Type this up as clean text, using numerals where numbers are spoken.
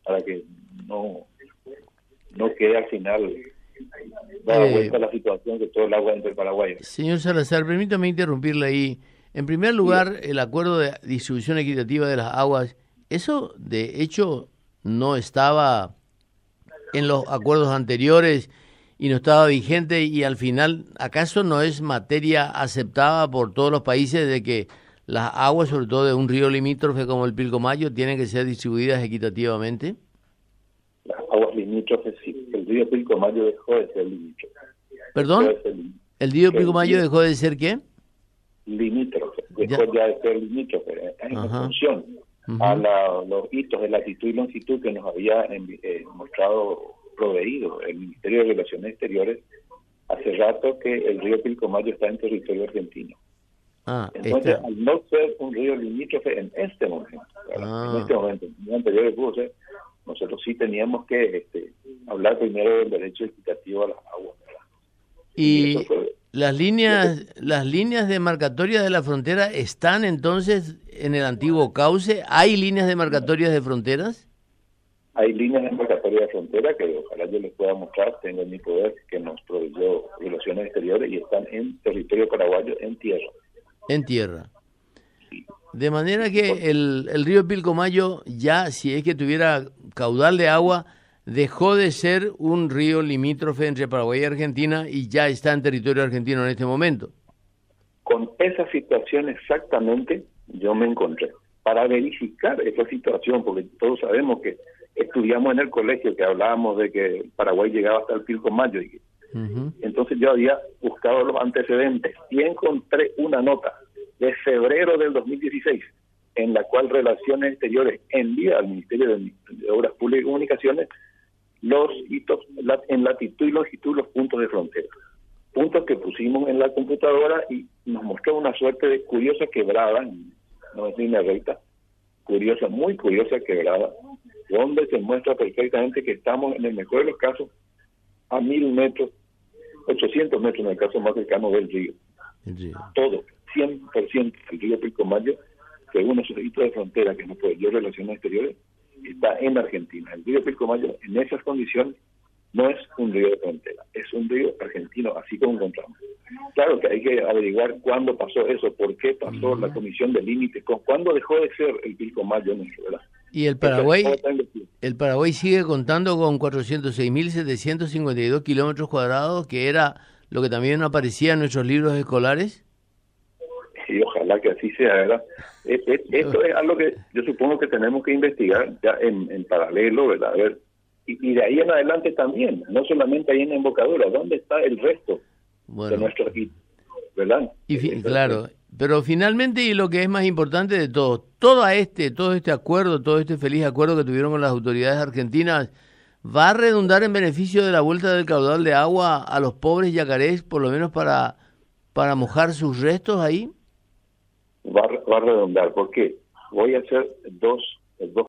para que no quede al final dar vuelta a la situación de todo el agua entre el Paraguay. Señor Salazar, permítame interrumpirle ahí. En primer lugar, el acuerdo de distribución equitativa de las aguas, eso de hecho no estaba en los acuerdos anteriores y no estaba vigente, y al final, ¿acaso no es materia aceptada por todos los países de que las aguas, sobre todo de un río limítrofe como el Pilcomayo, tienen que ser distribuidas equitativamente? Las aguas limítrofes, sí. El río Pilcomayo dejó de ser limítrofe. ¿Perdón? ¿El río Pilcomayo dejó de ser qué? Limítrofe. Dejó ya de ser limítrofe en función a los hitos de latitud y longitud que nos había proveído el Ministerio de Relaciones Exteriores hace rato, que el río Pilcomayo está en territorio argentino. Entonces, al no ser un río limítrofe en este momento, en anteriores pudo ser, nosotros sí teníamos que hablar primero del derecho equitativo a las aguas. Y las líneas demarcatorias de la frontera están entonces en el antiguo cauce. ¿Hay líneas demarcatorias de fronteras? Hay líneas demarcatorias de frontera que ojalá yo les pueda mostrar, tengo en mi poder, que nos proveyó Relaciones Exteriores, y están en territorio paraguayo, en tierra. En tierra. De manera que el río Pilcomayo, ya si es que tuviera caudal de agua, dejó de ser un río limítrofe entre Paraguay y Argentina y ya está en territorio argentino en este momento. Con esa situación exactamente yo me encontré. Para verificar esa situación, porque todos sabemos que estudiamos en el colegio que hablábamos de que Paraguay llegaba hasta el Pilcomayo. Entonces yo había buscado los antecedentes y encontré una nota de febrero del 2016 en la cual Relaciones Exteriores envía al Ministerio de Obras Públicas y Comunicaciones los hitos en latitud y longitud, los puntos de frontera. Puntos que pusimos en la computadora y nos mostró una suerte de curiosa quebrada, no es línea recta, curiosa, muy curiosa quebrada, donde se muestra perfectamente que estamos, en el mejor de los casos, a 1000 metros, 800 metros en el caso más cercano del río. Todo, 100% el río Pilcomayo, según esos hitos de frontera que nos proveyó Relaciones Exteriores, está en Argentina. El río Pilcomayo, en esas condiciones, no es un río de frontera, es un río argentino, así como encontramos. Claro que hay que averiguar cuándo pasó eso, por qué pasó la comisión de límites, cuándo dejó de ser el Pilcomayo nuestro, ¿verdad? Y el Paraguay sigue contando con 406.752 kilómetros cuadrados, que era lo que también aparecía en nuestros libros escolares. Sí, ojalá que así sea, ¿verdad? Esto es algo que yo supongo que tenemos que investigar ya en paralelo, ¿verdad? A ver, y de ahí en adelante también, no solamente ahí en la embocadura, ¿dónde está el resto de nuestros hitos, ¿verdad? Claro, pero finalmente, y lo que es más importante de todo este acuerdo, todo este feliz acuerdo que tuvieron con las autoridades argentinas, ¿va a redundar en beneficio de la vuelta del caudal de agua a los pobres yacarés, por lo menos para mojar sus restos ahí? Va a redundar, porque voy a hacer dos